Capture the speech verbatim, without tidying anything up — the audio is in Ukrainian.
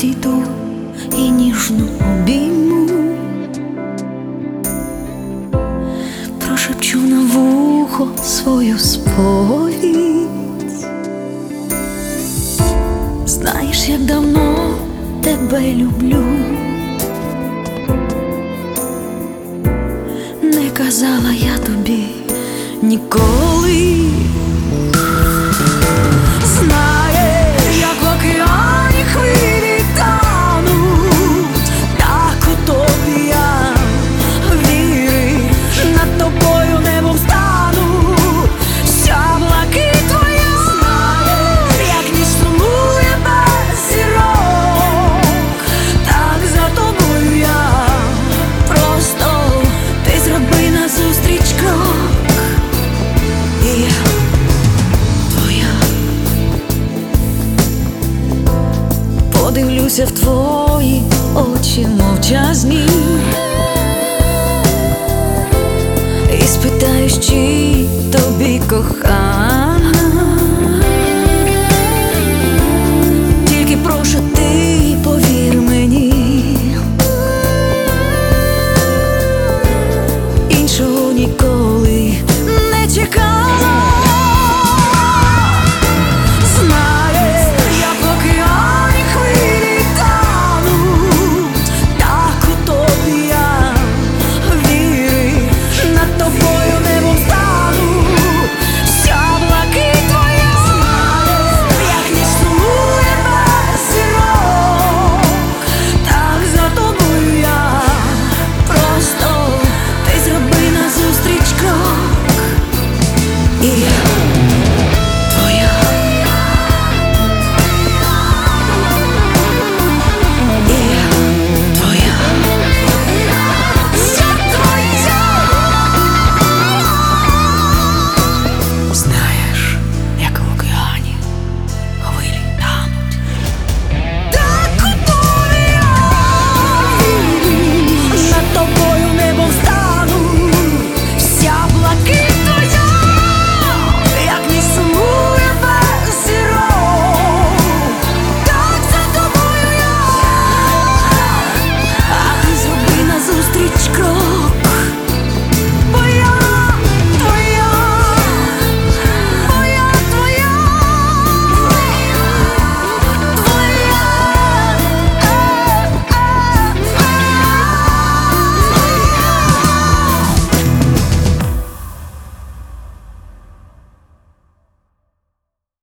підійду і ніжно обійму, прошепчу на вухо свою сповідь. Знаєш, як давно тебе люблю, не казала я тобі ніколи. Знаєш, як в океані хвилі тануть, так у тобі я віриш, над тобою небом стану, вся блакить твоя. Знаєш, як ніч сумує без зірок, так за тобою я просто, ти зроби назустріч крок, і я твоя. Подивлюся в твої очі мовчазні і спитаю, чи тобі кохання.